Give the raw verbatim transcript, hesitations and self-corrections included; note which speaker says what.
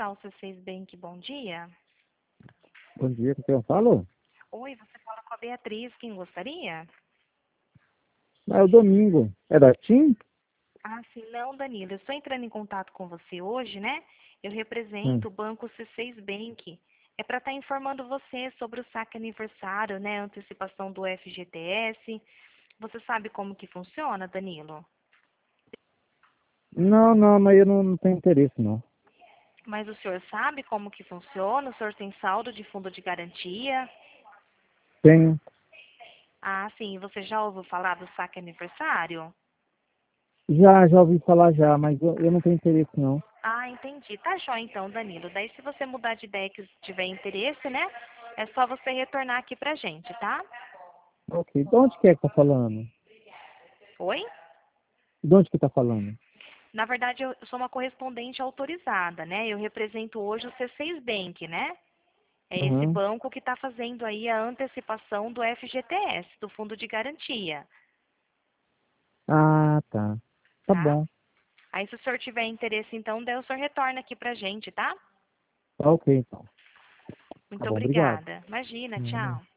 Speaker 1: Central C seis Bank, bom dia.
Speaker 2: Bom dia, com quem eu falo?
Speaker 1: Oi, você fala com a Beatriz, quem gostaria?
Speaker 2: Ah, é o Domingo. É da TIM?
Speaker 1: Ah, sim, não, Danilo, eu estou entrando em contato com você hoje, né? Eu
Speaker 2: Hum.
Speaker 1: represento o Banco C seis Bank. É para estar informando você sobre o saque aniversário, né? Antecipação do F G T S. Você sabe como que funciona, Danilo?
Speaker 2: Não, não, mas eu não, não tenho interesse, não.
Speaker 1: Mas o senhor sabe como que funciona? O senhor tem saldo de fundo de garantia?
Speaker 2: Tenho.
Speaker 1: Ah, sim, você já ouviu falar do saque aniversário?
Speaker 2: Já, já ouvi falar já, mas eu, eu não tenho interesse, não.
Speaker 1: Ah, entendi. Tá jóia então, Danilo. Daí se você mudar de ideia que tiver interesse, né? É só você retornar aqui pra gente, tá?
Speaker 2: Ok. De onde que é que tá falando?
Speaker 1: Oi?
Speaker 2: De onde que tá falando?
Speaker 1: Na verdade, eu sou uma correspondente autorizada, né? Eu represento hoje o C seis Bank, né? É esse
Speaker 2: Aham.
Speaker 1: banco que está fazendo aí a antecipação do F G T S, do Fundo de Garantia,
Speaker 2: Ah, tá. Tá
Speaker 1: tá?
Speaker 2: bom.
Speaker 1: Aí se o senhor tiver interesse, então, daí o senhor retorna aqui pra gente, tá?
Speaker 2: Tá ok, então. Tá
Speaker 1: Muito
Speaker 2: bom, obrigado.
Speaker 1: obrigada. Imagina,
Speaker 2: Hum.
Speaker 1: tchau.